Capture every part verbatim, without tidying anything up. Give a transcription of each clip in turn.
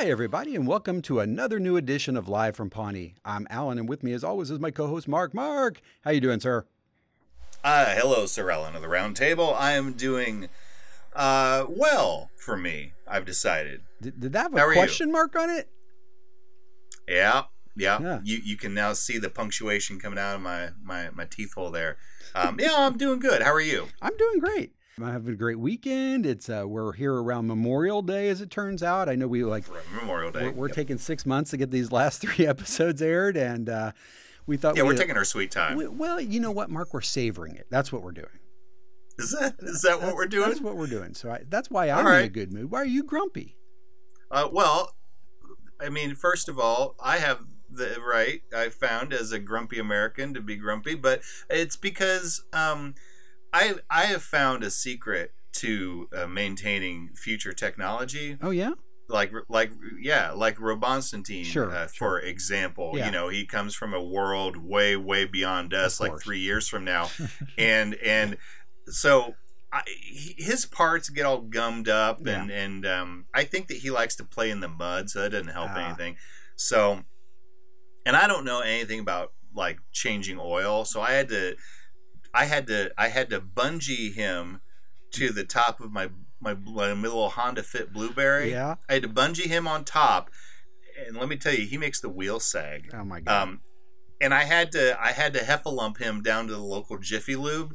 Hi, everybody, and welcome to another new edition of Live from Pawnee. I'm Alan, and with me, as always, is my co-host, Mark. Mark, how you doing, sir? Uh, hello, Sir Alan of the Round Table. I am doing uh, well for me, I've decided. Did, did that have How a are question you? mark on it? Yeah, yeah. Yeah. You you can now see the punctuation coming out of my, my, my teeth hole there. Um, yeah, I'm doing good. How are you? I'm doing great. I'm having a great weekend. It's uh, we're here around Memorial Day, as it turns out. I know we like For Memorial Day. we're, we're Yep. taking six months to get these last three episodes aired, and uh, we thought Yeah, we we're taking our sweet time. we, well, you know what, Mark, we're savoring it. That's what we're doing. Is that is that what we're doing? That's what we're doing. So I, that's why I'm All in a right. good mood. Why are you grumpy? Uh, well, I mean, first of all, I have the right, I found as a grumpy American to be grumpy, but it's because um, I I have found a secret to uh, maintaining future technology. Oh yeah. Like, like, yeah, like Robonstantine, Sure, uh, sure. for example. Yeah. You know, he comes from a world way, way beyond us, Of like course. three years from now, and and so I, he- his parts get all gummed up, and and um, I think that he likes to play in the mud, so that doesn't help Ah. anything. So, and I don't know anything about like changing oil, so I had to, I had to, I had to bungee him to the top of my my, my little Honda Fit Blueberry. Yeah. I had to bungee him on top, and let me tell you, he makes the wheel sag. Oh my God. Um, and I had to I had to heffalump him down to the local Jiffy Lube.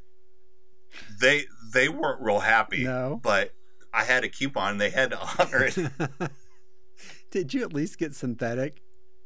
They they weren't real happy, No. but I had a coupon. They had to honor it. Did you at least get synthetic?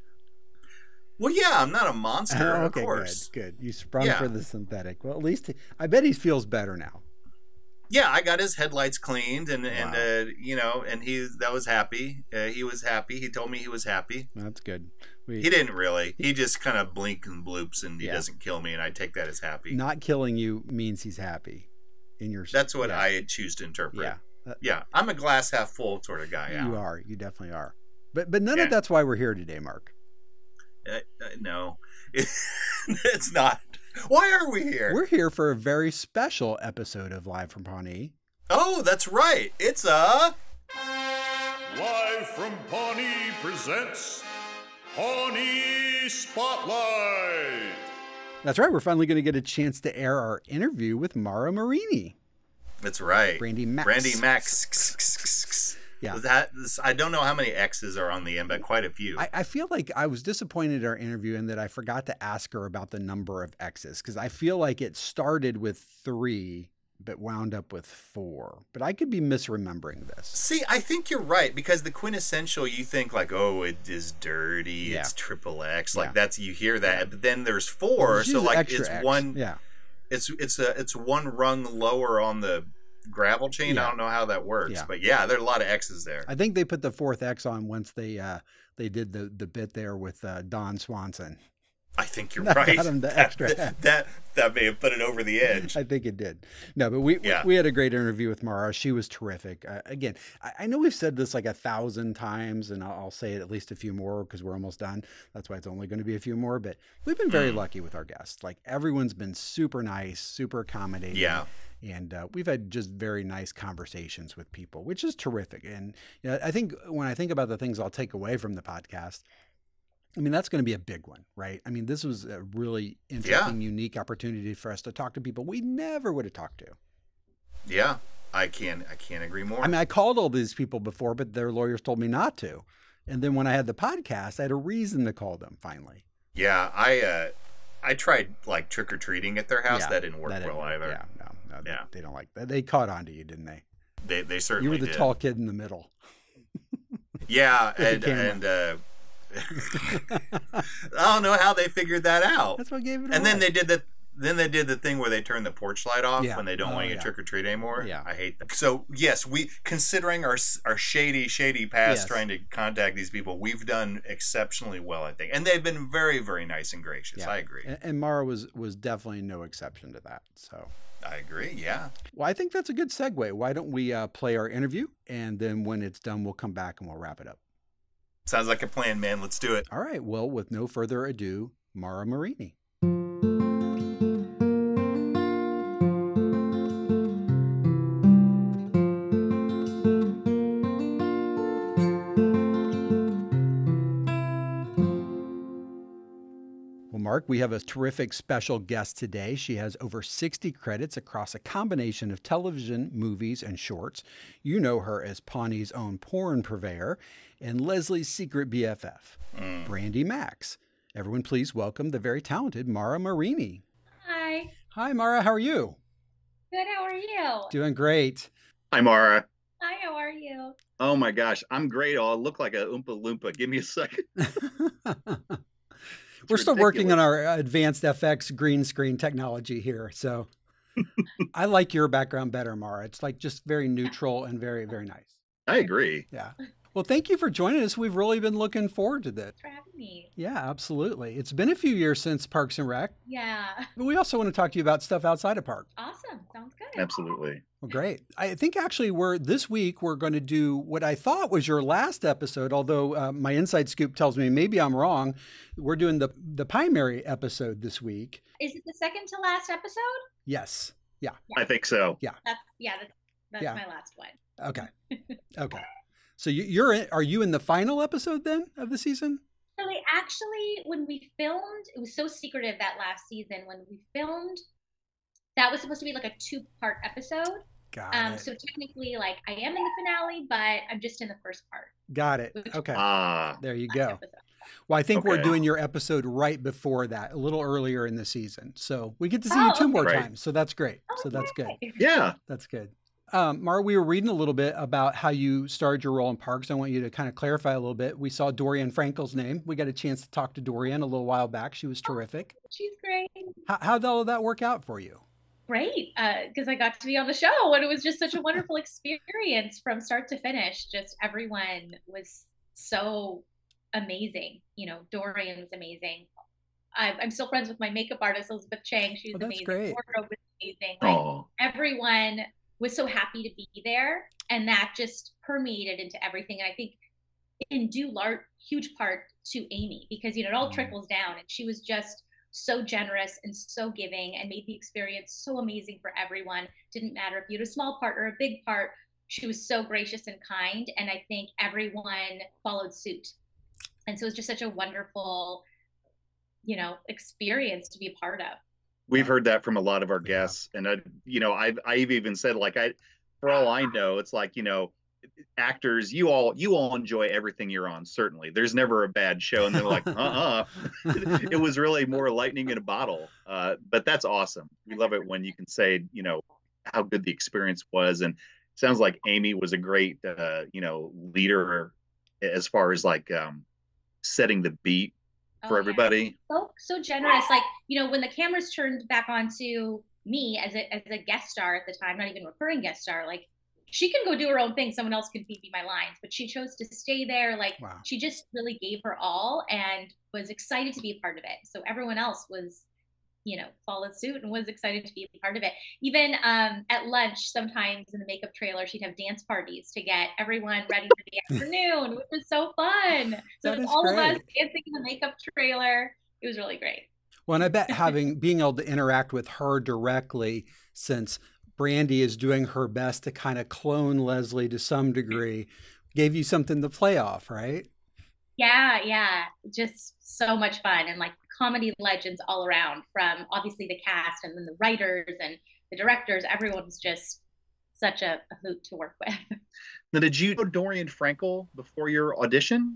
Well, yeah, I'm not a monster, Oh, of okay, course. good, good. You sprung Yeah. for the synthetic. Well, at least he, I bet he feels better now. Yeah, I got his headlights cleaned, and and Wow. uh, you know, and he that was happy. Uh, he was happy. He told me he was happy. That's good. We, He didn't really. He just kind of blinks and bloops, and he Yeah. doesn't kill me, and I take that as happy. Not killing you means he's happy. In your That's what yeah, I choose to interpret. Yeah, that- Yeah, I'm a glass half full sort of guy. you Alan. are. You definitely are. But but none Yeah. of that's why we're here today, Mark. Uh, uh, no, it's not. Why are we here? We're here for a very special episode of Live from Pawnee. Oh, that's right. It's a Live from Pawnee presents Pawnee Spotlight. That's right. We're finally going to get a chance to air our interview with Mara Marini. That's right. Brandy Max. Brandy Max. Yeah. That this, I don't know how many X's are on the end, but quite a few. I, I feel like I was disappointed in our interview in that I forgot to ask her about the number of X's because I feel like it started with three but wound up with four. But I could be misremembering this. See, I think you're right because the quintessential, you think like, oh, it is dirty. Yeah. It's triple X. Like Yeah. that's you hear that, but then there's four, She's so like extra it's X. one. Yeah. It's it's a it's one rung lower on the gravel chain. Yeah. I don't know how that works, Yeah. but yeah, there are a lot of X's there. I think they put the fourth X on once they uh, they did the, the bit there with uh, Don Swanson. I think you're That right. got him the That- extra. That, that that may have put it over the edge. I think it did. No, but we Yeah. we had a great interview with Mara. She was terrific. Uh, again, I, I know we've said this like a thousand times, and I'll, I'll say it at least a few more because we're almost done. That's why it's only going to be a few more. But we've been very Mm. lucky with our guests. Like everyone's been super nice, super accommodating. Yeah. And uh, we've had just very nice conversations with people, which is terrific. And you know, I think when I think about the things I'll take away from the podcast, I mean, that's going to be a big one, right? I mean, this was a really interesting, unique opportunity for us to talk to people we never would have talked to. Yeah, I can I can't agree more. I mean, I called all these people before, but their lawyers told me not to. And then when I had the podcast, I had a reason to call them finally. yeah, I uh, I tried like trick or treating at their house. Yeah, that didn't work that didn't well work. either. Yeah, no, no, they- Yeah. They, don't like that. They caught on to you, didn't they? They they You certainly were the did. tall kid in the middle. Yeah, the and camera. and uh, I don't know how they figured that out. That's what gave it away. And then they did the then they did the thing where they turn the porch light off Yeah. when they don't Oh, want you to yeah. trick or treat anymore. Yeah. I hate that. So yes, we considering our our shady shady past Yes. trying to contact these people, we've done exceptionally well, I think, and they've been very very nice and gracious. Yeah. I agree. And, and Mara was was definitely no exception to that. So, I agree. Yeah. well, I think that's a good segue. Why don't we uh, play our interview, and then when it's done, we'll come back and we'll wrap it up. Sounds like a plan, man. Let's do it. All right. Well, with no further ado, Mara Marini. Mark. We have a terrific special guest today. She has over sixty credits across a combination of television, movies, and shorts. You know her as Pawnee's own porn purveyor and Leslie's secret B F F, mm. Brandi Max. Everyone, please welcome the very talented Mara Marini. Hi. Hi, Mara. How are you? Good. How are you? Doing great. Hi, Mara. Hi. How are you? Oh my gosh, I'm great. I'll look like a Oompa Loompa. Give me a second. We're still working on our advanced F X green screen technology here. So I like your background better, Mara. It's like just very neutral and very, very nice. I agree. Yeah. Well, thank you for joining us. We've really been looking forward to this. Thanks for having me. Yeah, absolutely. It's been a few years since Parks and Rec. Yeah. But we also want to talk to you about stuff outside of Park. Awesome. Sounds good. Absolutely. Well, great. I think actually we're this week we're going to do what I thought was your last episode, although uh, my inside scoop tells me maybe I'm wrong. We're doing the the primary episode this week. Is it the second to last episode? Yes. Yeah. I think so. Yeah. That's yeah. That's, that's Yeah. my last one. Okay. Okay. So you, you're in, are you in the final episode then of the season? So they actually, when we filmed, it was so secretive that last season. When we filmed, that was supposed to be like a two-part episode. Got Um, it. so technically, like, I am in the finale, but I'm just in the first part. Got it. Which- Okay. Ah, There you last go. episode. Well, I think we're Okay. doing your episode right before that, a little earlier in the season. So we get to see Oh, you two more okay. times. So that's great. Oh, So that's good. yay. yeah. That's good. Um, Mara, we were reading a little bit about how you started your role in Parks. I want you to kind of clarify a little bit. We saw Dorian Frankel's name. We got a chance to talk to Dorian a little while back. She was terrific. She's great. How, how'd all of that work out for you? Great, because I got to be on the show, and it was just such a wonderful experience from start to finish. Just everyone was so amazing. You know, Dorian's amazing. I, I'm still friends with my makeup artist, Elizabeth Chang. She was Oh, that's amazing. great. Wardrobe was amazing. Like, Oh, everyone was so happy to be there, and that just permeated into everything. And I think in due large, huge part to Amy, because you know it all Mhm. trickles down, and she was just so generous and so giving, and made the experience so amazing for everyone. Didn't matter if you had a small part or a big part. She was so gracious and kind, and I think everyone followed suit. And so it was just such a wonderful, you know, experience to be a part of. we've heard that from a lot of our Yeah. guests, and I, you know, I've I've even said like I, for all I know, it's like you know, actors, you all you all enjoy everything you're on. Certainly, there's never a bad show, and they're like, uh, uh it was really more lightning in a bottle. Uh, but that's awesome. We love it when you can say, you know, how good the experience was, and it sounds like Amy was a great, uh, you know, leader as far as like um, setting the beat for Oh, yeah. everybody. So so generous. Like, you know, when the cameras turned back onto me as a as a guest star at the time, not even recurring guest star, like she can go do her own thing. Someone else could feed me my lines, but she chose to stay there. Like Wow. she just really gave her all and was excited to be a part of it. So everyone else was, you know, followed suit and was excited to be a part of it. Even um, at lunch, sometimes in the makeup trailer, she'd have dance parties to get everyone ready for the afternoon, which was so fun. So That it was is all of us great. dancing in the makeup trailer. It was really great. Well, and I bet having being able to interact with her directly, since Brandi is doing her best to kind of clone Leslie to some degree, gave you something to play off, right? Yeah, yeah, just so much fun, and like comedy legends all around, from obviously the cast and then the writers and the directors. Everyone was just such a, a hoot to work with. Now, did you know Dorian Frankel before your audition?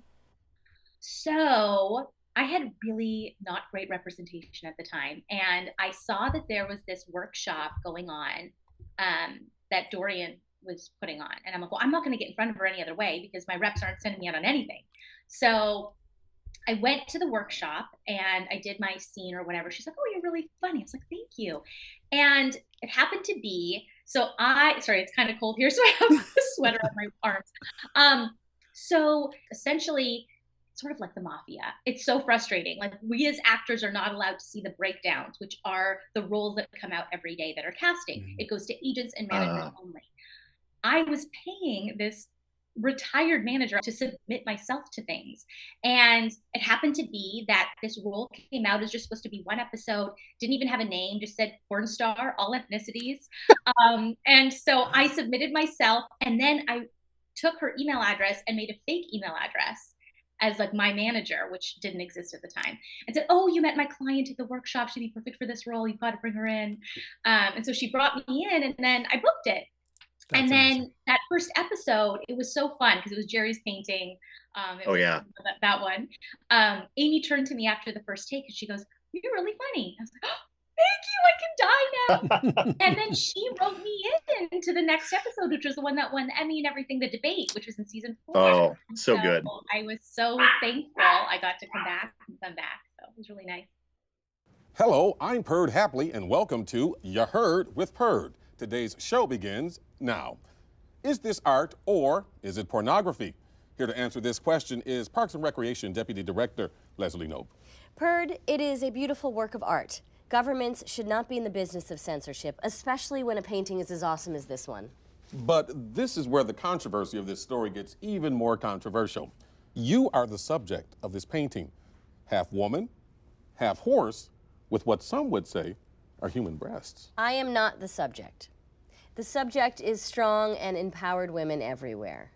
So I had really not great representation at the time, and I saw that there was this workshop going on um, that Dorian was putting on, and I'm like, well, I'm not going to get in front of her any other way because my reps aren't sending me out on anything. So I went to the workshop and I did my scene or whatever. She's like, oh, you're really funny. I was like, thank you. And it happened to be, so I, sorry, it's kind of cold here, so I have a sweater on my arms. Um, so essentially, sort of like the mafia. It's so frustrating. Like, we as actors are not allowed to see the breakdowns, which are the roles that come out every day that are casting. Mhm. It goes to agents and managers Ah. only. I was paying this retired manager to submit myself to things. And it happened to be that this role came out as just supposed to be one episode, didn't even have a name, just said porn star, all ethnicities. Um, and so I submitted myself, and then I took her email address and made a fake email address as like my manager, which didn't exist at the time, and said, "Oh, you met my client at the workshop. She'd be perfect for this role. You've got to bring her in." Um, and so she brought me in, and then I booked it. That's and then amazing. that first episode, it was so fun because it was Jerry's painting. Um, it Oh, was yeah. that, that one. Um, Amy turned to me after the first take and she goes, "You're really funny." I was like, "Oh, thank you, I can die now." And then she wrote me in to the next episode, which was the one that won the Emmy and everything, the debate, which was in season four. Oh, so good. I was so thankful I got to come back and come back. So it was really nice. Hello, I'm Perd Hapley, and welcome to Ya Heard with Perd. Today's show begins now. Is this art or is it pornography? Here to answer this question is Parks and Recreation Deputy Director Leslie Knope. Perd, it is a beautiful work of art. Governments should not be in the business of censorship, especially when a painting is as awesome as this one. But this is where the controversy of this story gets even more controversial. You are the subject of this painting, half woman, half horse, with what some would say are human breasts. I am not the subject. The subject is strong and empowered women everywhere.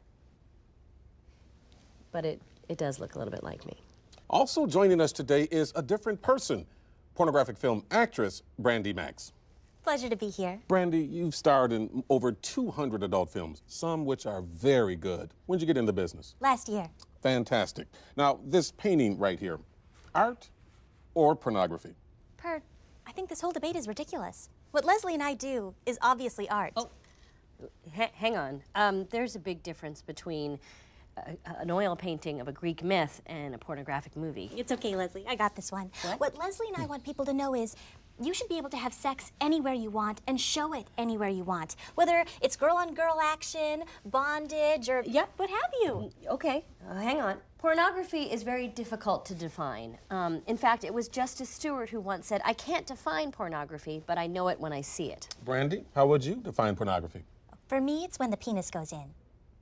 But it, it does look a little bit like me. Also joining us today is a different person, pornographic film actress Brandi Max. Pleasure to be here. Brandi, you've starred in over two hundred adult films, some which are very good. When did you get into business? Last year. Fantastic. Now, this painting right here, art or pornography? Perd, I think this whole debate is ridiculous. What Leslie and I do is obviously art. Oh, H- hang on. Um, there's a big difference between a, an oil painting of a Greek myth and a pornographic movie. It's okay, Leslie. I got this one. What? What Leslie and I want people to know is you should be able to have sex anywhere you want and show it anywhere you want. Whether it's girl-on-girl action, bondage, or Yep. what have you. Okay, uh, hang on. Pornography is very difficult to define. Um, in fact, it was Justice Stewart who once said, "I can't define pornography, but I know it when I see it." Brandi, how would you define pornography? For me, it's when the penis goes in.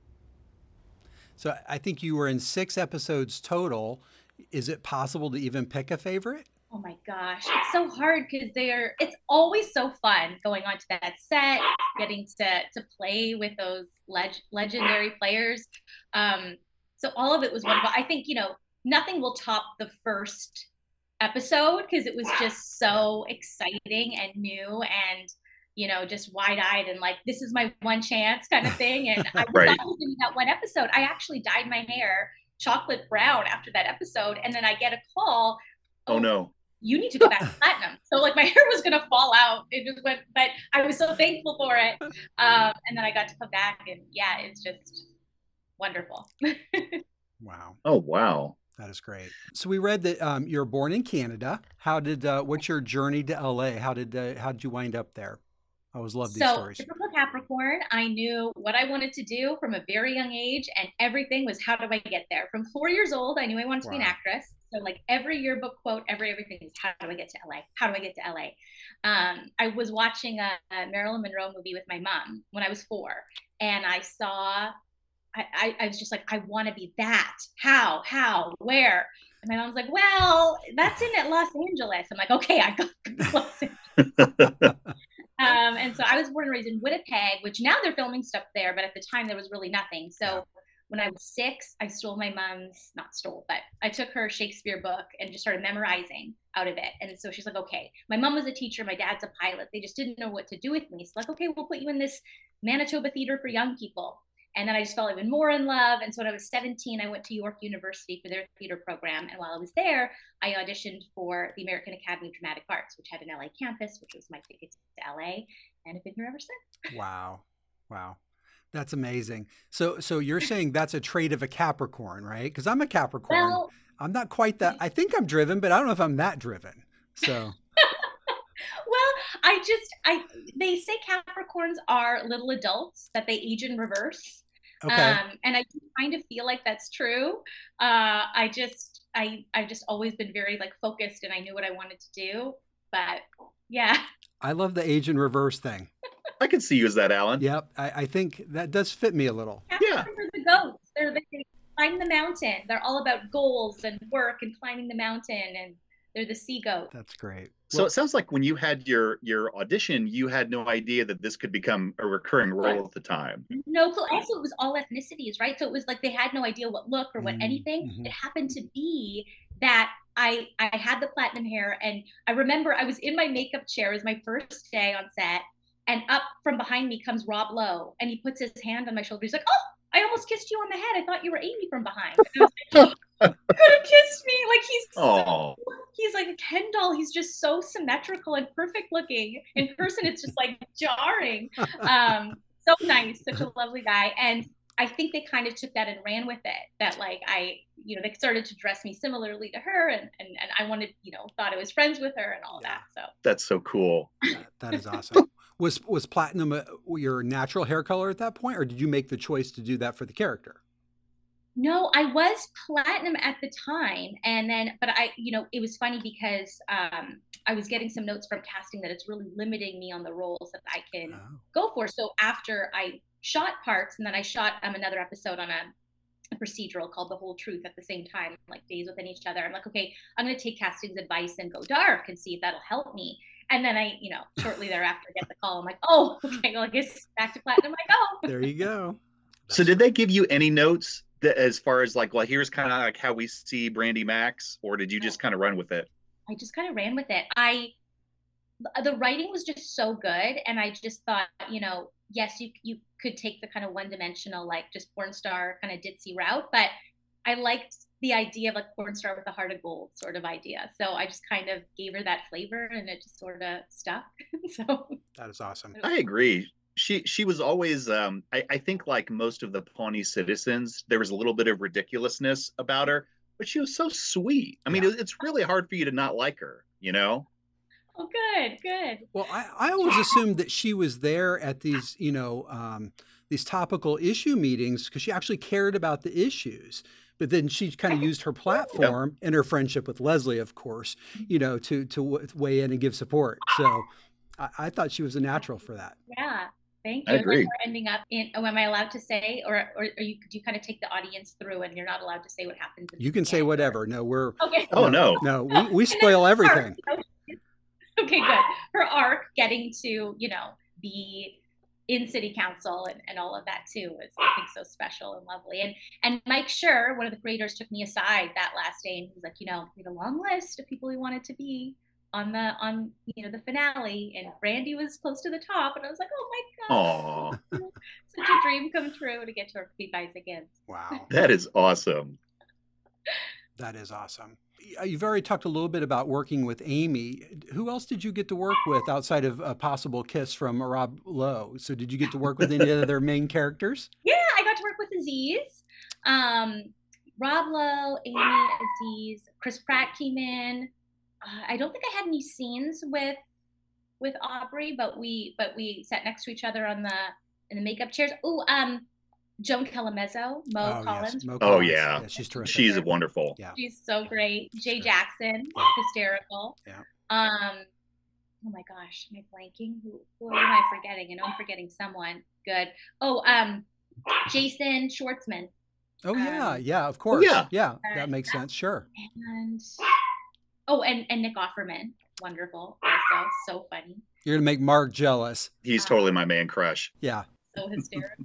So I think you were in six episodes total. Is it possible to even pick a favorite? Oh my gosh, it's so hard because they're, it's always so fun going onto that set, getting to, to play with those leg, legendary players. Um, so all of it was wonderful. I think, you know, nothing will top the first episode because it was just so exciting and new and, you know, just wide-eyed and like, this is my one chance kind of thing. And I was Right. not in that one episode. I actually dyed my hair chocolate brown after that episode. And then I get a call. Oh, no. You need to go back to platinum. So like my hair was gonna fall out. It just went, but I was so thankful for it. Um, and then I got to come back, and yeah, it's just wonderful. Wow, Oh, wow. that is great. So we read that um, you're born in Canada. How did uh, what's your journey to L A? How did uh, how did you wind up there? I always love these So stories. typical Capricorn, I knew what I wanted to do from a very young age, and everything was how do I get there. From four years old, I knew I wanted to be an Wow. actress. So like every yearbook quote, every everything is how do I get to L A? How do I get to L A? Um, I was watching a, a Marilyn Monroe movie with my mom when I was four, and I saw. I, I, I was just like, I want to be that. How? How? Where? And my mom's like, well, that's in at Los Angeles. I'm like, okay, I got to go to Los Angeles. Um, and so I was born and raised in Winnipeg, which now they're filming stuff there, but at the time there was really nothing. So Yeah. when I was six, I stole my mom's, not stole, but I took her Shakespeare book and just started memorizing out of it. And so she's like, okay, my mom was a teacher, my dad's a pilot. They just didn't know what to do with me. So like, okay, we'll put you in this Manitoba Theater for young people. And then I just fell even more in love. And so when I was seventeen, I went to York University for their theater program. And while I was there, I auditioned for the American Academy of Dramatic Arts, which had an L A campus, which was my ticket to L A. And I've been here ever since. Wow, wow, that's amazing. So so you're saying that's a trait of a Capricorn, right? Because I'm a Capricorn. Well, I'm not quite that. I think I'm driven, but I don't know if I'm that driven. So well, I just, I, they say Capricorns are little adults, that they age in reverse. okay. Um, and I do kind of feel like that's true. Uh, I just, I, I've just always been very like focused, and I knew what I wanted to do. But yeah, I love the age in reverse thing. I could see you as that, Alan. Yep, I, I think that does fit me a little. Yeah. Capricorns are the goats. They're the, they climb the mountain. They're all about goals and work and climbing the mountain, and they're the sea goat. That's great. So it sounds like when you had your your audition, you had no idea that this could become a recurring role at the time. No clue. Also, it was all ethnicities, right? So it was like they had no idea what look or what anything. Mm-hmm. It happened to be that I I had the platinum hair, and I remember I was in my makeup chair. It was my first day on set, and up from behind me comes Rob Lowe, and he puts his hand on my shoulder. He's like, "Oh, I almost kissed you on the head. I thought you were Amy from behind." And I was like, could have kissed me. Like he's so, he's like a Ken doll. He's just so symmetrical and perfect looking. In person, it's just like jarring. Um, so nice, such a lovely guy. And I think they kind of took that and ran with it. That like I, you know, they started to dress me similarly to her, and and, and I wanted, you know, thought I was friends with her and all Yeah. that. So That's so cool. That, that is awesome. Was was platinum a, your natural hair color at that point, or did you make the choice to do that for the character? No, I was platinum at the time. And then, but I, you know, it was funny because um, I was getting some notes from casting that it's really limiting me on the roles that I can Oh. go for. So after I shot Parks, and then I shot um, another episode on a, a procedural called The Whole Truth at the same time, like days within each other. I'm like, okay, I'm going to take casting's advice and go dark and see if that'll help me. And then I, you know, shortly thereafter get the call. I'm like, oh, okay, well, I guess back to platinum I go. There you go. So did they give you any notes that, as far as like, well, here's kind of like how we see Brandy Max, or did you just kind of run with it? I just kind of ran with it. I, the writing was just so good. And I just thought, you know, yes, you, you could take the kind of one dimensional, like just porn star kind of ditzy route, but I liked the idea of a porn star with a heart of gold sort of idea. So I just kind of gave her that flavor, and it just sort of stuck. So That is awesome. I agree. She she was always, um, I, I think like most of the Pawnee citizens, there was a little bit of ridiculousness about her, but she was so sweet. I mean, Yeah. it, it's really hard for you to not like her, you know? oh, good, good. Well, I, I always assumed that she was there at these, you know, um, these topical issue meetings because she actually cared about the issues. But then she kind of used her platform and her friendship with Leslie, of course, you know, to to w- weigh in and give support. So I, I thought she was a natural for that. Yeah. Thank I you. Like, agree. we're ending up in, oh, am I allowed to say, or, or, or you, do you kind of take the audience through and you're not allowed to say what happens? in You the can say end, or- whatever. No, we're Okay. Oh, no. no, we, we spoil everything. Okay, good. Her arc getting to, you know, be in city council and, and all of that too was, I think, so special and lovely. And and Mike Schur, one of the creators, took me aside that last day and he was like, you know, we had a long list of people we wanted to be on the on you know the finale, and Brandy was close to the top, and I was like, oh my Aw, god, such a dream come true to get to work with you guys again. Wow, that is awesome. that is awesome. You've already talked a little bit about working with Amy. Who else did you get to work with outside of a possible kiss from Rob Lowe? So did you get to work with any other main characters? Yeah, I got to work with Aziz, um, Rob Lowe, Amy, Aziz, Chris Pratt came in. Uh, I don't think I had any scenes with with Aubrey, but we but we sat next to each other on the in the makeup chairs. Oh, um, Joan Calamezzo, Mo Oh, Collins. yes. Mo Oh, Collins. yeah. She's terrific. She's wonderful. Yeah. She's so great. Jay Sure. Jackson, Yeah. hysterical. Yeah. Um, oh my gosh, am I blanking? Who, who am I forgetting? I know I'm forgetting someone. Good. Oh, um, Jason Schwartzman. Oh yeah, Um, yeah, of course. yeah. yeah, that makes sense. Sure. And oh, and, and Nick Offerman. Wonderful. Also, so funny. You're gonna make Mark jealous. He's totally my man crush. Yeah. So hysterical.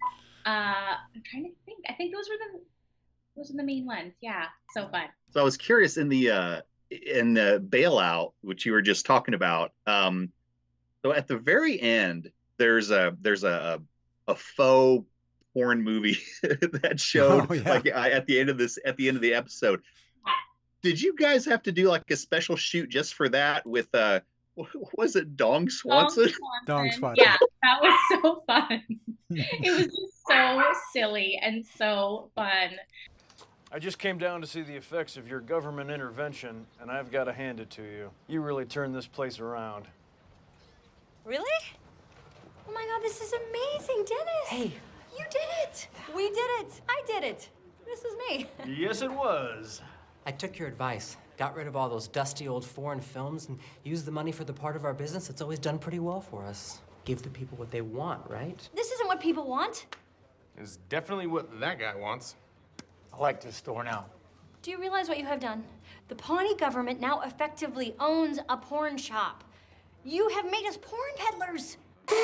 uh, I'm trying to think. I think those were the those are the main ones. Yeah. So fun. So I was curious in the uh in the bailout, which you were just talking about. Um, so at the very end, there's a there's a a faux porn movie that showed Oh, yeah. like I, at the end of this at the end of the episode. Did you guys have to do like a special shoot just for that with uh was it Dong Swanson? Dong Swanson. Yeah, that was so fun. It was just so silly and so fun. I just came down to see the effects of your government intervention, and I've got to hand it to you. You really turned this place around. Really? Oh my God, this is amazing, Dennis. Hey. You did it. We did it. I did it. This is me. Yes, it was. I took your advice, got rid of all those dusty old foreign films, and used the money for the part of our business that's always done pretty well for us. Give the people what they want, right? This isn't what people want. It's definitely what that guy wants. I like this store now. Do you realize what you have done? The Pawnee government now effectively owns a porn shop. You have made us porn peddlers.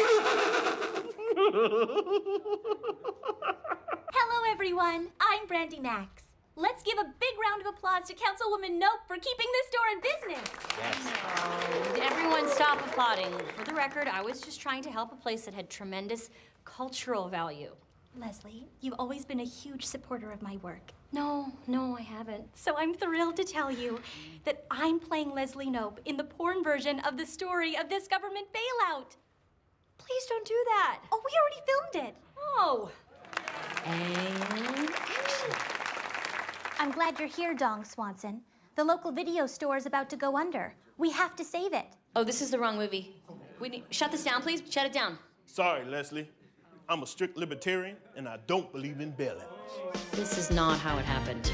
Hello, everyone. I'm Brandy Max. Let's give a big round of applause to Councilwoman Nope for keeping this store in business. Yes. Oh, everyone stop applauding. For the record, I was just trying to help a place that had tremendous cultural value. Leslie, you've always been a huge supporter of my work. No, no, I haven't. So I'm thrilled to tell you that I'm playing Leslie Nope in the porn version of the story of this government bailout. Please don't do that. Oh, we already filmed it. Oh. And action. I'm glad you're here, Dong Swanson. The local video store is about to go under. We have to save it. Oh, this is the wrong movie. We need, shut this down, please. Shut it down. Sorry, Leslie. I'm a strict libertarian, and I don't believe in bailouts. This is not how it happened.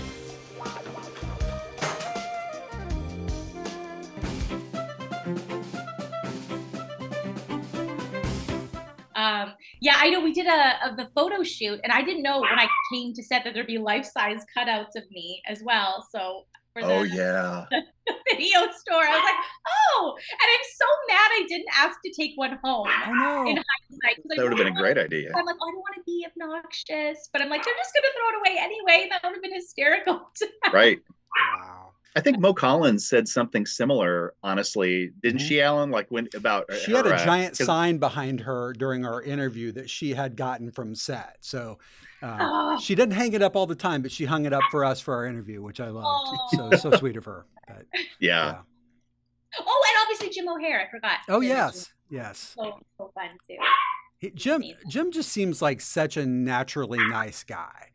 Um, yeah, I know we did a, a the photo shoot, and I didn't know when I came to set that there'd be life-size cutouts of me as well. So for the, Oh yeah. the video store, I was like, oh, and I'm so mad I didn't ask to take one home. Oh no. In hindsight, 'cause I That would have been a really great wanted- idea. I'm like, oh, I don't want to be obnoxious, but I'm like, they're just gonna throw it away anyway. That would have been hysterical. Right. Wow. I think Mo Collins said something similar, honestly. Didn't Mhm. she, Alan? Like when about She had her, a uh, giant 'cause- sign behind her during our interview that she had gotten from set. So uh, Oh. she didn't hang it up all the time, but she hung it up for us for our interview, which I loved. Oh. So so sweet of her. But, Yeah. yeah. Oh, and obviously Jim O'Hare, I forgot. Oh Jim- yes, yes. So so fun too. He- Jim Jim just seems like such a naturally nice guy.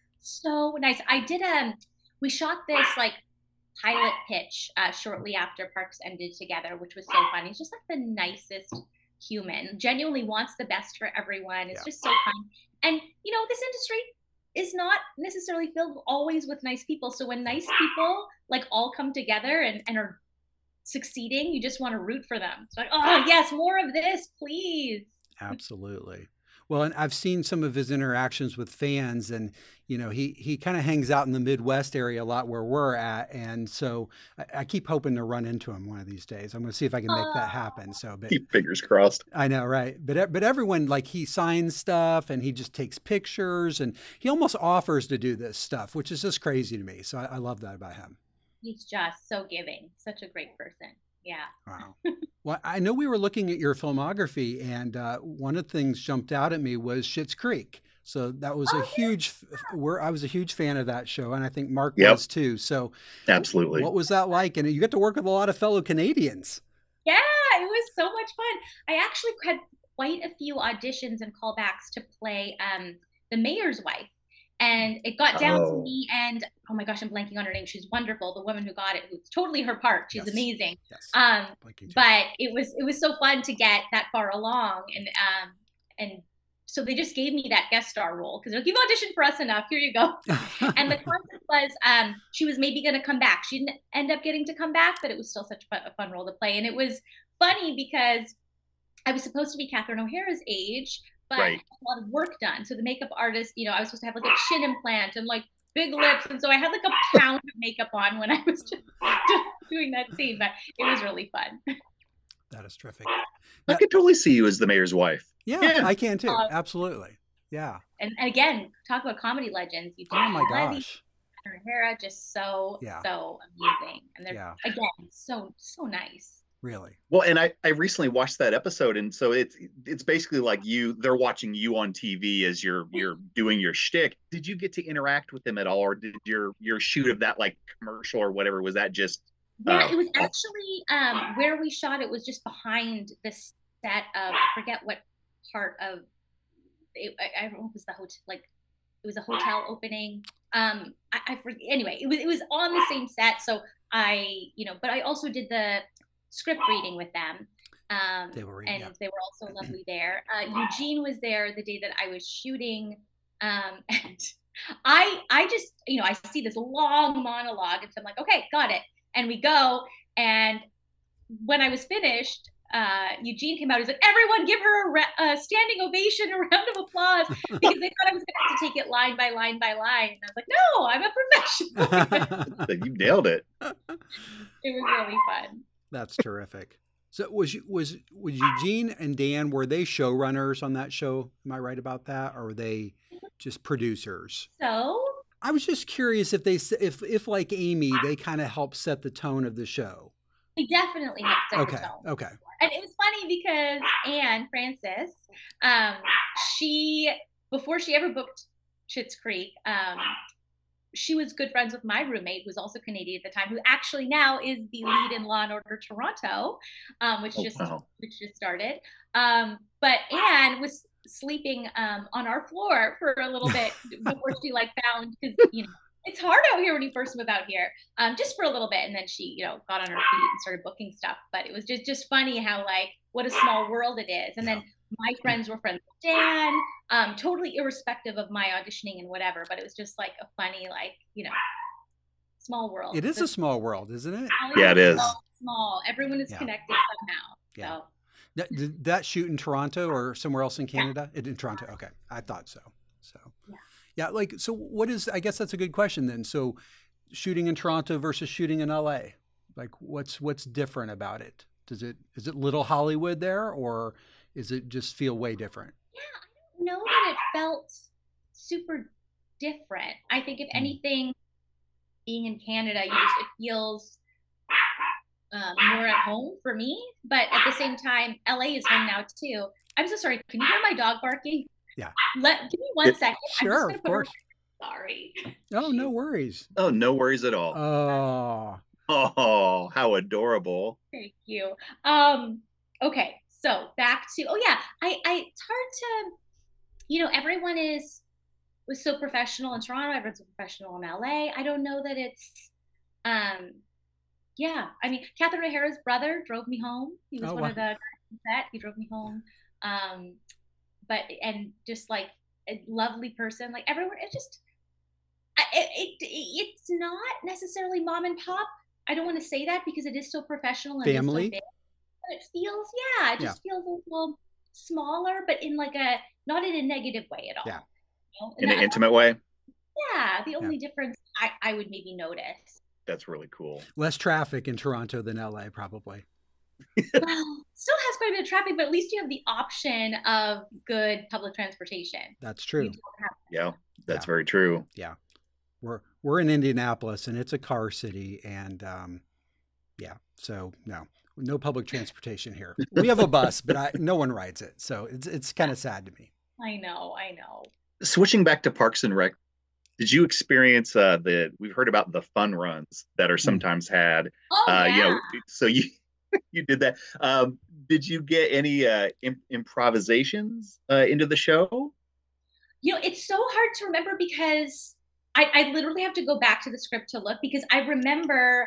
So nice. I did um we shot this like pilot pitch uh, shortly after Parks ended together, which was so fun. He's just like the nicest human, genuinely wants the best for everyone. It's Yeah. just so fun. And you know, this industry is not necessarily filled always with nice people. So when nice people like all come together and, and are succeeding, you just want to root for them. It's like, oh yes, more of this, please. Absolutely. Well, and I've seen some of his interactions with fans, and you know, he he kind of hangs out in the Midwest area a lot where we're at, and so I, I keep hoping to run into him one of these days. I'm going to see if I can make that happen. So, but Keep fingers crossed. I know, right? But e- but everyone, like, he signs stuff and he just takes pictures, and he almost offers to do this stuff, which is just crazy to me. So I, I love that about him. He's just so giving, such a great person. Yeah. Wow. Well, I know we were looking at your filmography, and uh, one of the things jumped out at me was Schitt's Creek. So that was Oh, a huge, we're, I was a huge fan of that show, and I think Mark Yep. was too. So Absolutely. what was that like? And you get to work with a lot of fellow Canadians. Yeah, it was so much fun. I actually had quite a few auditions and callbacks to play um, the mayor's wife. And it got down to Oh. me and, oh my gosh, I'm blanking on her name. She's wonderful. The woman who got it, who's totally her part. She's Yes. amazing. Yes. Um, Blanking too. but it was it was so fun to get that far along. And um, and so they just gave me that guest star role because they're like, you've auditioned for us enough. Here you go. And the concept was um, she was maybe going to come back. She didn't end up getting to come back, but it was still such a fun, a fun role to play. And it was funny because I was supposed to be Catherine O'Hara's age, but Right. a lot of work done. So the makeup artist, you know, I was supposed to have like a chin implant and like big lips. And so I had like a pound of makeup on when I was just doing that scene, but it was really fun. That is terrific. I could totally see you as the mayor's wife. Yeah, Yeah. I can too. Uh, Absolutely. Yeah. And, and again, talk about comedy legends. You Oh my Levy, gosh. Catherine O'Hara, just so, Yeah. so amazing. And they're, Yeah. again, so, so nice. Really. Well, and I, I recently watched that episode, and so it's it's basically like you they're watching you on T V as you're you're doing your shtick. Did you get to interact with them at all, or did your your shoot of that like commercial or whatever, was that just Yeah, uh, it was actually um, where we shot it was just behind the set of, I forget what part of it, I, I don't know if it was the hotel, like it was a hotel opening. Um, I, I forget, anyway, it was it was on the same set. So I, you know, but I also did the script reading with them. Um, They were reading, and yeah. they were also lovely there. Uh, Eugene was there the day that I was shooting. Um, and I, I just, you know, I see this long monologue and so I'm like, okay, got it. And we go. And when I was finished, uh, Eugene came out, he's like, everyone give her a, re- a standing ovation, a round of applause, because they thought I was going to have to take it line by line by line. And I was like, no, I'm a professional. You nailed it. It was really fun. That's terrific. So was you, was was Eugene and Dan, were they showrunners on that show? Am I right about that, or were they just producers? So I was just curious if they if if like Amy, they kind of helped set the tone of the show. They definitely have set Okay. the tone. Okay. And it was funny because Anne Francis, um, she before she ever booked Schitt's Creek, um, she was good friends with my roommate, who was also Canadian at the time, who actually now is the lead in Law and Order Toronto, um, which Oh, just wow. which just started. Um, but Anne was sleeping um, on our floor for a little bit before she like found, because you know it's hard out here when you first move out here, um, just for a little bit, and then she you know got on her feet and started booking stuff. But it was just just funny how like what a small world it is. And Yeah. then my friends were friends with Dan, um, totally irrespective of my auditioning and whatever. But it was just like a funny, like, you know, small world. It is The a small world, isn't it? Hollywood Yeah, it is. So small. Everyone is Yeah. connected somehow. Yeah. So That, did that shoot in Toronto or somewhere else in Canada? It in Toronto. Okay, I thought so. So, Yeah. yeah. Like, so what is? I guess that's a good question then. So, shooting in Toronto versus shooting in L A, like, what's what's different about it? Does it is it Little Hollywood there, or is it just feel way different? yeah, I don't know that it felt super different. I think if Hmm. anything, being in Canada, you just it feels um, more at home for me. But at the same time, L A is home now too. I'm so sorry. Can you hear my dog barking? Yeah. Let give me one Yeah, second. I'm Sure, just gonna of put her- course. Sorry. Oh, no worries. Oh, no worries at all. Oh, Oh, how adorable. Thank you. Um, okay, so back to oh yeah, I, I it's hard to you know, everyone is was so professional in Toronto, everyone's so professional in L A. I don't know that it's um yeah, I mean Catherine O'Hara's brother drove me home. He was Oh, one wow. of the guys on set. He drove me home. Um but and just like a lovely person. Like everyone it just I- it, it it's not necessarily mom and pop. I don't want to say that because it is so professional and it is so Family? big. But it feels, yeah, it just feels a little smaller, but in like a not in a negative way at all. Yeah. You know? In And an that- intimate way. yeah, the only difference I, I would maybe notice. That's really cool. less traffic in Toronto than L A, probably. Well, still has quite a bit of traffic, but at least you have the option of good public transportation. That's You true. don't have Yeah, that's Yeah. very true. Yeah. We're we're in Indianapolis and it's a car city, and um, yeah, so no, no public transportation here. We have a bus, but I, no one rides it, so it's it's kind of sad to me. I know, I know. Switching back to Parks and Rec, did you experience uh, the? We've heard about the fun runs that are sometimes had. Oh uh, yeah. You know, so you you did that. Um, did you get any uh, imp- improvisations uh, into the show? You know, it's so hard to remember because I, I literally have to go back to the script to look because I remember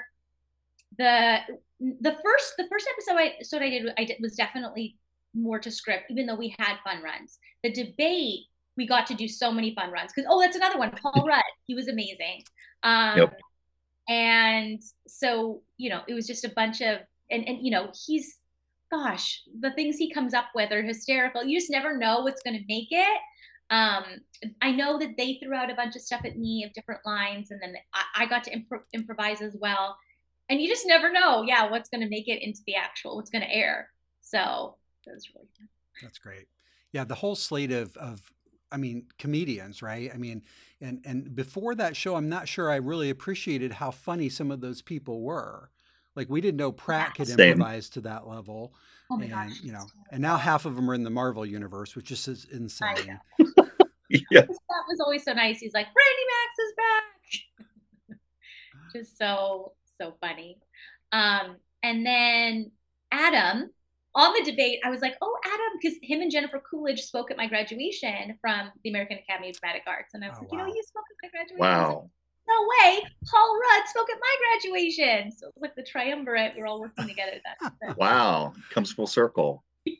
the the first the first episode I episode I did I did was definitely more to script, even though we had fun runs. The debate we got to do so many fun runs because oh, that's another one. Paul Rudd, he was amazing. Um, Yep. And so you know, it was just a bunch of and and you know he's gosh the things he comes up with are hysterical. You just never know what's going to make it. Um, I know that they threw out a bunch of stuff at me of different lines, and then I, I got to impro- improvise as well. And you just never know, yeah, what's going to make it into the actual, what's going to air. So it was really fun. That's great. Yeah, the whole slate of of I mean, comedians, right? I mean, and and before that show, I'm not sure I really appreciated how funny some of those people were. Like we didn't know Pratt could Same. improvise to that level. Oh my and gosh. you know, and now half of them are in the Marvel universe, which just is insane. Yeah. That was always so nice. He's like, Randy Max is back. Just so, so funny. Um, and then Adam, on the debate, I was like, oh, Adam, because him and Jennifer Coolidge spoke at my graduation from the American Academy of Dramatic Arts. And I was Oh, like, you know, wow. you spoke at my graduation. I was like, Wow. no way, Paul Rudd spoke at my graduation. So it was like the triumvirate. We were all working together. That, that Wow. Comes full circle.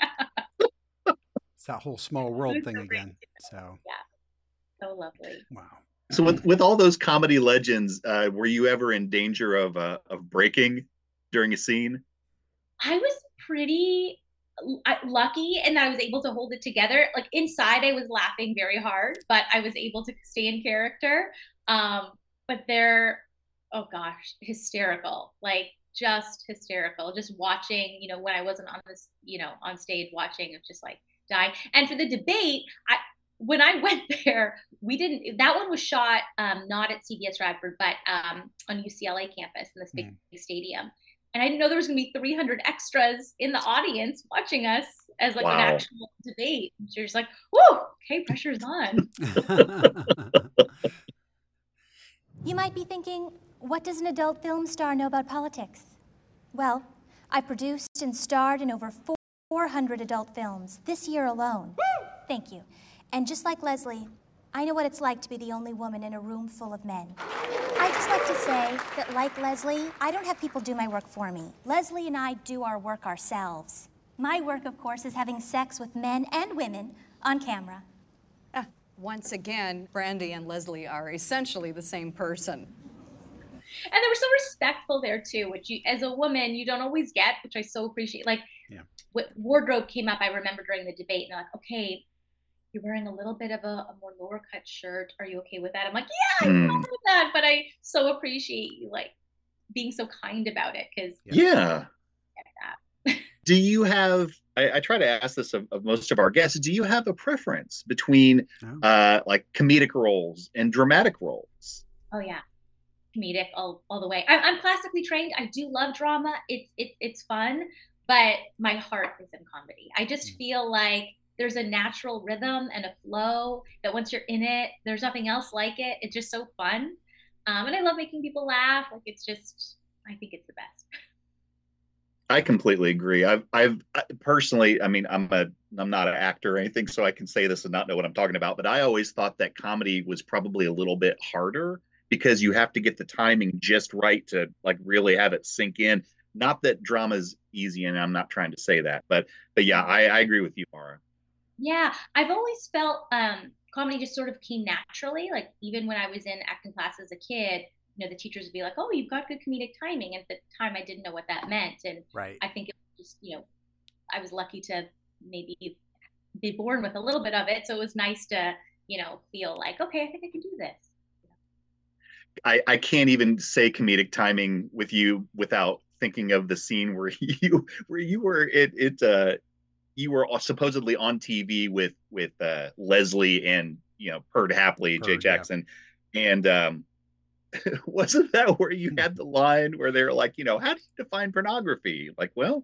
It's that whole small world was thing so great. again. So so lovely. wow. So with with all those comedy legends, uh, were you ever in danger of uh, of breaking during a scene? I was pretty I, lucky in that I was able to hold it together. Like inside, I was laughing very hard, but I was able to stay in character. Um, but they're, oh gosh, hysterical. Like just hysterical. Just watching, you know, when I wasn't on this, you know, on stage watching, of just like dying. And for the debate, I when I went there, we didn't. That one was shot um, not at C B S Radford, but um, on U C L A campus in this big mm. stadium. And I didn't know there was going to be three hundred extras in the audience watching us as like wow. an actual debate. And you're just like, whoa, okay, pressure's on. You might be thinking, what does an adult film star know about politics? Well, I produced and starred in over four hundred adult films this year alone. Woo! Thank you. And just like Leslie, I know what it's like to be the only woman in a room full of men. I just like to say that, like Leslie, I don't have people do my work for me. Leslie and I do our work ourselves. My work, of course, is having sex with men and women on camera. Uh, once again, Brandy and Leslie are essentially the same person. And they were so respectful there too, which you, as a woman, you don't always get, which I so appreciate. Like, yeah. What wardrobe came up, I remember during the debate, and they're like, okay, you're wearing a little bit of a, a more lower cut shirt. Are you okay with that? I'm like, yeah, I'm fine with that. But I so appreciate you like being so kind about it because yeah. Do you have? I, I try to ask this of, of most of our guests. Do you have a preference between oh. uh, like comedic roles and dramatic roles? Oh yeah, comedic all all the way. I, I'm classically trained. I do love drama. It's it, it's fun, but my heart is in comedy. I just mm. feel like there's a natural rhythm and a flow that once you're in it, there's nothing else like it. It's just so fun. Um, and I love making people laugh. Like it's just, I think it's the best. I completely agree. I've, I've I, personally, I mean, I'm a, I'm not an actor or anything, so I can say this and not know what I'm talking about, but I always thought that comedy was probably a little bit harder because you have to get the timing just right to like really have it sink in. Not that drama's easy, and I'm not trying to say that, but, but yeah, I, I agree with you, Mara. Yeah, I've always felt um, comedy just sort of came naturally. Like even when I was in acting class as a kid, you know, the teachers would be like, "Oh, you've got good comedic timing." And at the time, I didn't know what that meant, and right. I think it was just, you know, I was lucky to maybe be born with a little bit of it. So it was nice to, you know, feel like, okay, I think I can do this. I, I can't even say comedic timing with you without thinking of the scene where you where you were it it. Uh, you were supposedly on T V with with uh, Leslie and, you know, Perd Hapley, Jay Jackson. Yeah. And um, wasn't that where you had the line where they were like, you know, how do you define pornography? Like, well.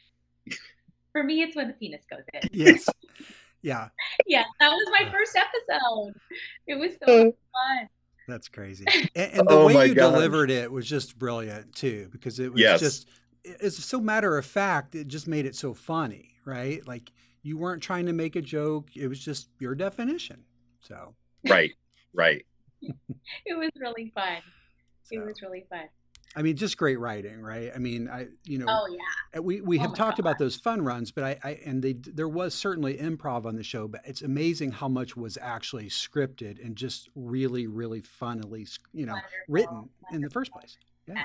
For me, it's when the penis goes in. Yes. Yeah. Yeah, that was my first episode. It was so fun. That's crazy. And, and the oh way you gosh. delivered it was just brilliant too, because it was yes. just, it's so matter of fact, it just made it so funny. Right? Like you weren't trying to make a joke. It was just your definition. So. Right. Right. It was really fun. So, it was really fun. I mean, just great writing, right? I mean, I, you know, oh yeah. We, we oh have talked God. about those fun runs, but I, I, and they, there was certainly improv on the show, but it's amazing how much was actually scripted and just really, really funnily, you know, Wonderful. written Wonderful. in the first place. Yeah.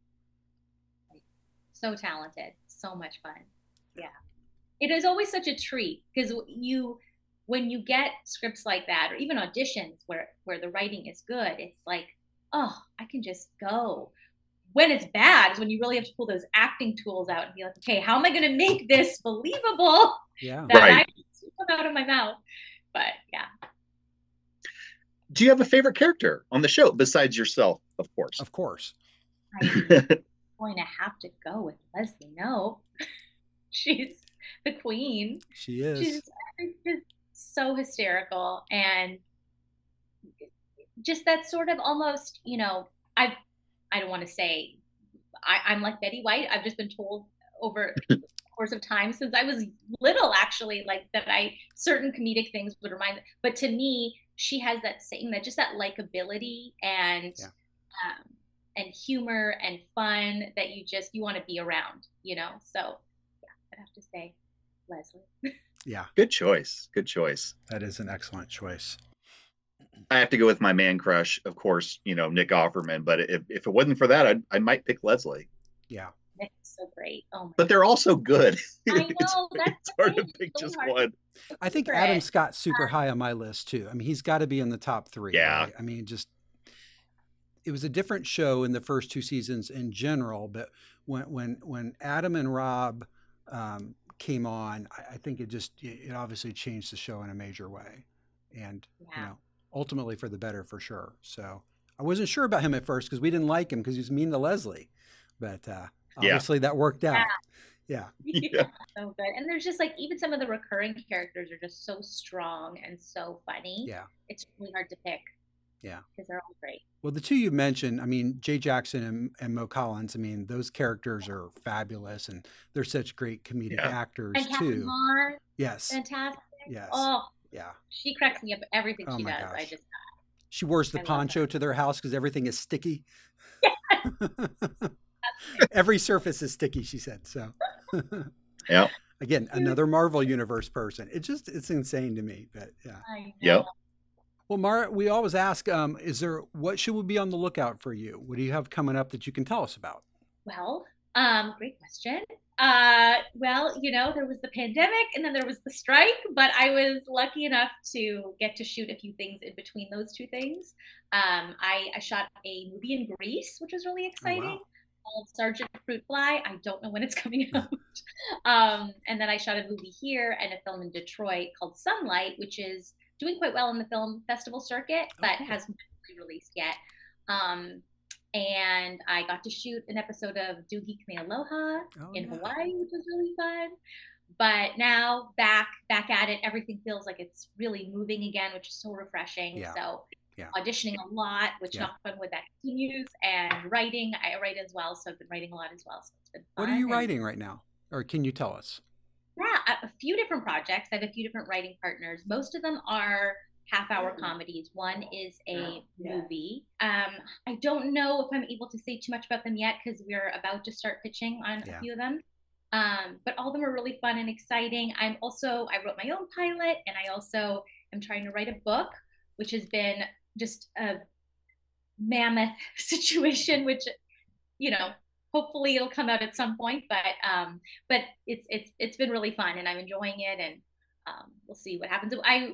So talented. So much fun. Yeah. It is always such a treat because you, when you get scripts like that, or even auditions where, where the writing is good, it's like, oh, I can just go. When it's bad is when you really have to pull those acting tools out and be like, okay, how am I going to make this believable? Yeah. That right. I can come out of my mouth. But yeah. Do you have a favorite character on the show besides yourself, of course? Of course. I'm going to have to go with Leslie. No, she's the queen. She is. She's just so hysterical, and just that sort of almost, you know, I I don't want to say I, I'm like Betty White. I've just been told over the course of time since I was little, actually, like that I certain comedic things would remind. But to me, she has that same that just that likability and yeah. um, and humor and fun that you just you want to be around, you know. So yeah, I'd have to say Leslie. Yeah. Good choice. Good choice. That is an excellent choice. I have to go with my man crush, of course, you know, Nick Offerman. But if, if it wasn't for that, I'd, I might pick Leslie. Yeah. It's so great. Oh my But they're also good. I It's- know, that's it's the hard to thing, pick it's so just hard. one. I think for Adam it. Scott's super high on my list too. I mean, he's got to be in the top three. Yeah. Right? I mean, just it was a different show in the first two seasons in general, but when when when Adam and Rob um, came on, I, I think it just it obviously changed the show in a major way, and you Yeah. know, ultimately for the better for sure. So I wasn't sure about him at first because we didn't like him because he was mean to Leslie, but uh, Yeah. obviously that worked out. Yeah. Yeah, so good. And there's just like even some of the recurring characters are just so strong and so funny. Yeah. It's really hard to pick Yeah. because they're all great. Well, the two you mentioned, I mean, Jay Jackson and, and Mo Collins, I mean, those characters are fabulous and they're such great comedic Yeah. actors And Catherine too. Hahn, Yes. fantastic. Yes. Oh, Yeah. she cracks me up everything Oh she my does. I gosh. just She wears the I love poncho to their house because everything is sticky. Every surface is sticky, she said. So, Yeah. again, another Marvel Universe person. It just, it's insane to me. But yeah. I know. Yep. Well, Mara, we always ask, um, is there, what should we be on the lookout for you? What do you have coming up that you can tell us about? Well, um, great question. Uh, well, you know, there was the pandemic and then there was the strike, but I was lucky enough to get to shoot a few things in between those two things. Um, I, I shot a movie in Greece, which was really exciting. wow. Called Sergeant Fruitfly. I don't know when it's coming out. um, and then I shot a movie here and a film in Detroit called Sunlight, which is doing quite well in the film festival circuit, but cool. hasn't been released yet. Um, and I got to shoot an episode of Doogie Kme Aloha Oh, in yeah. Hawaii, which was really fun. But now back back at it, everything feels like it's really moving again, which is so refreshing. Yeah. So Yeah. auditioning a lot, which Yeah. knock on wood that continues, and writing. I write as well, so I've been writing a lot as well. So it's been fun. What are you and- writing right now? Or can you tell us? Yeah, a, a few different projects. I have a few different writing partners. Most of them are half-hour comedies. One is a movie. Um, I don't know if I'm able to say too much about them yet because we're about to start pitching on Yeah. a few of them. Um, but all of them are really fun and exciting. I'm also I wrote my own pilot, and I also am trying to write a book, which has been just a mammoth situation. Which, you know, hopefully it'll come out at some point. But um, but it's it's it's been really fun, and I'm enjoying it, and um, we'll see what happens. I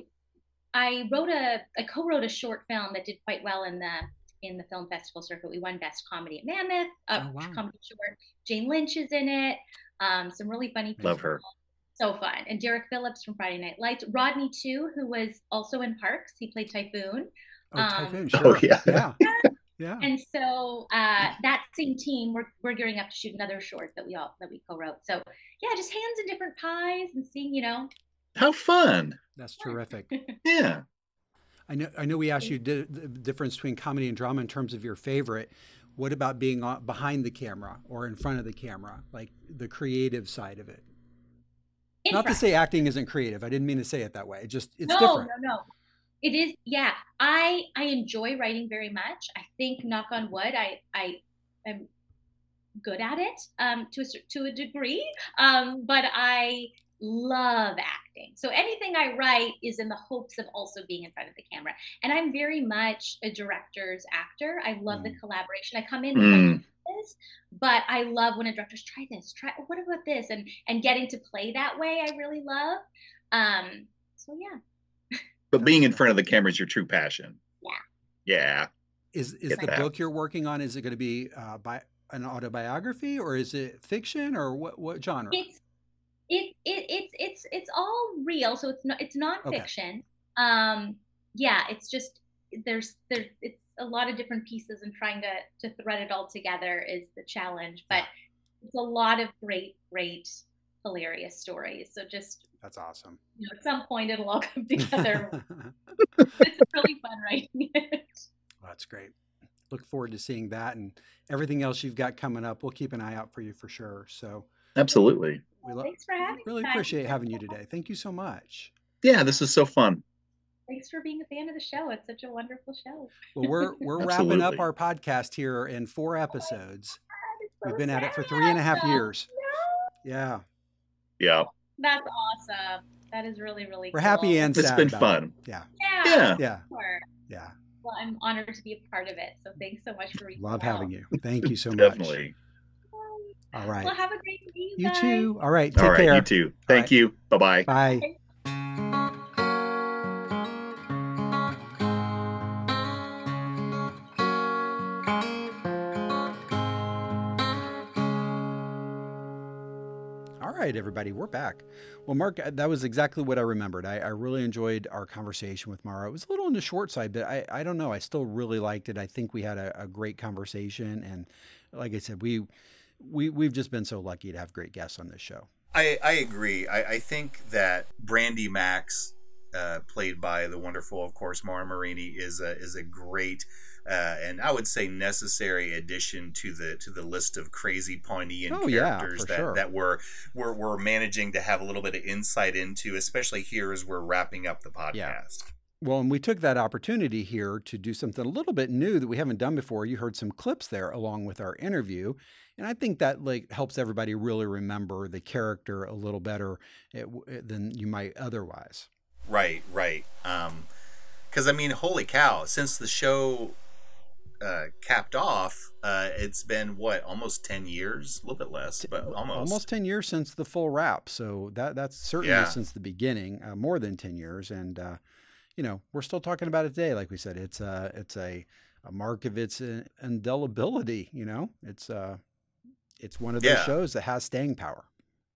I wrote a I co-wrote a short film that did quite well in the in the film festival circuit. We won Best Comedy at Mammoth, uh, Oh, wow. comedy short. Jane Lynch is in it. Um, some really funny people. Love her. So fun. And Derek Phillips from Friday Night Lights. Rodney too, who was also in Parks. He played Typhoon. Oh, Um, Typhoon, Oh, sure. yeah. Yeah. Yeah. And so uh, that same team, we're we're gearing up to shoot another short that we all that we co-wrote. So yeah, just hands in different pies and seeing, you know. How fun. That's terrific. Yeah. I know. I know. We asked you di- the difference between comedy and drama in terms of your favorite. What about being on, behind the camera or in front of the camera, like the creative side of it? In Not front. to say acting isn't creative. I didn't mean to say it that way. It just it's no, different. no, no. It is, yeah. I I enjoy writing very much. I think, knock on wood, I I am good at it um, to a cer- to a degree. Um, but I love acting. So anything I write is in the hopes of also being in front of the camera. And I'm very much a director's actor. I love the collaboration. I come in with Mm. like this, but I love when a director's try this, try what about this, and and getting to play that way. I really love. Um, so yeah. But being in front of the camera is your true passion. Yeah. Yeah. Is is Get the that. book you're working on? Is it going to be uh, bi- an autobiography or is it fiction or what what genre? It's it, it it's it's it's all real, so it's not it's nonfiction. Um, yeah, it's just there's there it's a lot of different pieces, and trying to to thread it all together is the challenge. But it's a lot of great, great, hilarious stories. So just That's awesome. you know, at some point it'll all come together. It's really fun writing it. That's great. Look forward to seeing that and everything else you've got coming up. We'll keep an eye out for you for sure. So Absolutely. we lo- Thanks for having really me. appreciate having you today. Thank you so much. Yeah, this is so fun. Thanks for being a fan of the show. It's such a wonderful show. Well, we're we're wrapping up Absolutely. our podcast here in four episodes. So We've been at it for sad. three and a half No, years. no. Yeah, Yeah. That's awesome. That is really, really we're cool. happy and It's sad. been about fun. it. Yeah, Yeah. Yeah. yeah, Sure. yeah. Well, I'm honored to be a part of it. So thanks so much for reaching Love out. having you. Thank you so much. Definitely. All right. Well, have a great day, you, You guys. too. All right. Take All right, care. you too. Thank you. Bye-bye. Bye. All right, everybody, we're back. Well, Mark, that was exactly what I remembered. I, I really enjoyed our conversation with Mara. It was a little on the short side, but I, I don't know. I still really liked it. I think we had a, a great conversation. And like I said, we, we, we've just been so lucky to have great guests on this show. I, I agree. I, I think that Brandy Max, uh, played by the wonderful, of course, Mara Marini, is a, is a great uh, and I would say necessary addition to the to the list of crazy Pawneean Oh, yeah, characters for that, sure. that we're, we're we're managing to have a little bit of insight into, especially here as we're wrapping up the podcast. Yeah. Well, and we took that opportunity here to do something a little bit new that we haven't done before. You heard some clips there along with our interview. And I think that like helps everybody really remember the character a little better eh, than you might otherwise. Right, right. Um, because I mean, holy cow! Since the show uh, capped off, uh, it's been what, almost ten years, a little bit less, but almost Almost ten years since the full wrap. So that that's certainly Yeah. since the beginning, uh, more than ten years. And, uh, you know, we're still talking about it today. Like we said, it's uh, it's a, a mark of its uh, indelibility. You know, it's uh, it's one of those Yeah. shows that has staying power.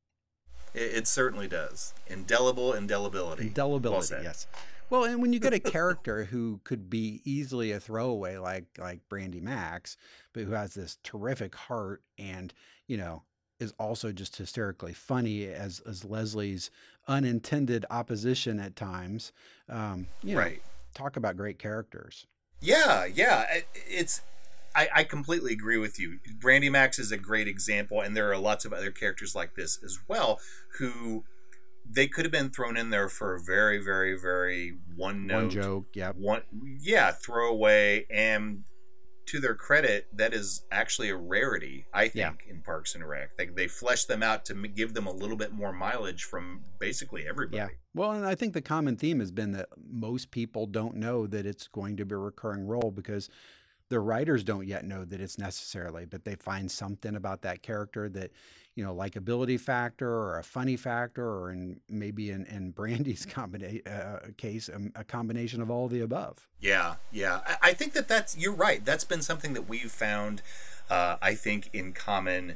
It, it certainly does. Indelible indelibility. Indelibility, Well said. yes. Well, and when you get a character who could be easily a throwaway, like like Brandy Max, but who has this terrific heart and, you know, is also just hysterically funny as as Leslie's unintended opposition at times. Um, you know, Right. talk about great characters. Yeah, yeah. It- It's I, I completely agree with you. Brandy Max is a great example, and there are lots of other characters like this as well who they could have been thrown in there for a very, very, very one note, One joke, yep. one yeah, throwaway. And to their credit, that is actually a rarity, I think, Yeah. in Parks and Rec. They they flesh them out to m- give them a little bit more mileage from basically everybody. Yeah. Well, and I think the common theme has been that most people don't know that it's going to be a recurring role because the writers don't yet know that it's necessarily, but they find something about that character that, you know, likability factor or a funny factor, or in maybe in, in Brandy's combina- uh, case, um, a combination of all the above. Yeah, yeah. I, I think that that's, you're right. That's been something that we've found, uh, I think, in common.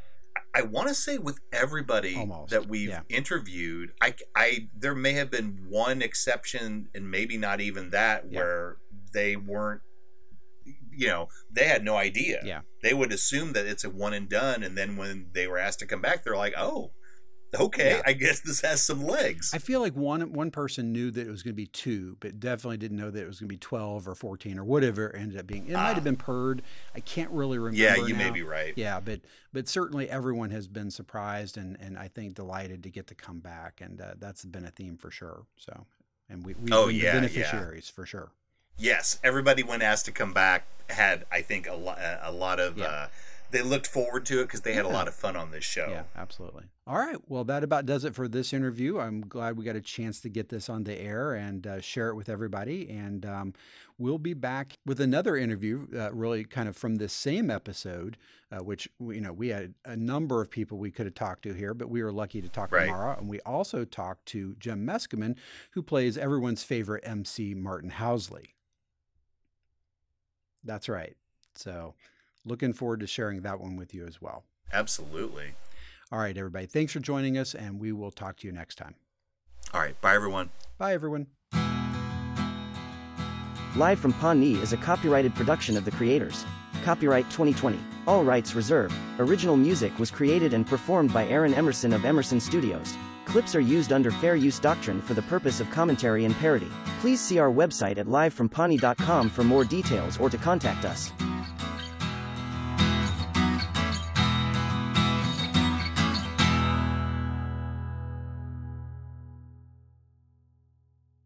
I, I want to say with everybody Almost, that we've yeah. interviewed, I, I, there may have been one exception, and maybe not even that, Yeah. where they weren't, you know, they had no idea. Yeah. They would assume that it's a one and done, and then when they were asked to come back, they're like, oh, okay, Yeah. I guess this has some legs. I feel like one one person knew that it was going to be two, but definitely didn't know that it was going to be twelve or fourteen or whatever it ended up being. It might have been Purd. I can't really remember. Yeah, you may now. be right. Yeah, but but certainly everyone has been surprised and and I think delighted to get to come back, and uh, that's been a theme for sure. So, and we we've Oh, been yeah, the yeah. beneficiaries for sure. Yes, everybody when asked to come back had, I think, a lot, a lot of. Yeah. Uh, they looked forward to it because they had a Yeah. lot of fun on this show. Yeah, absolutely. All right. Well, that about does it for this interview. I'm glad we got a chance to get this on the air and uh, share it with everybody. And um, we'll be back with another interview, uh, really kind of from this same episode, uh, which, we- you know, we had a number of people we could have talked to here, but we were lucky to talk Right. to Mara. And we also talked to Jim Meskimen, who plays everyone's favorite M C, Martin Housley. That's right. So looking forward to sharing that one with you as well. Absolutely. All right, everybody. Thanks for joining us, and we will talk to you next time. All right. Bye, everyone. Bye, everyone. Live from Pawnee is a copyrighted production of the creators. Copyright twenty twenty. All rights reserved. Original music was created and performed by Aaron Emerson of Emerson Studios. Clips are used under fair use doctrine for the purpose of commentary and parody. Please see our website at live from pawnee dot com for more details or to contact us.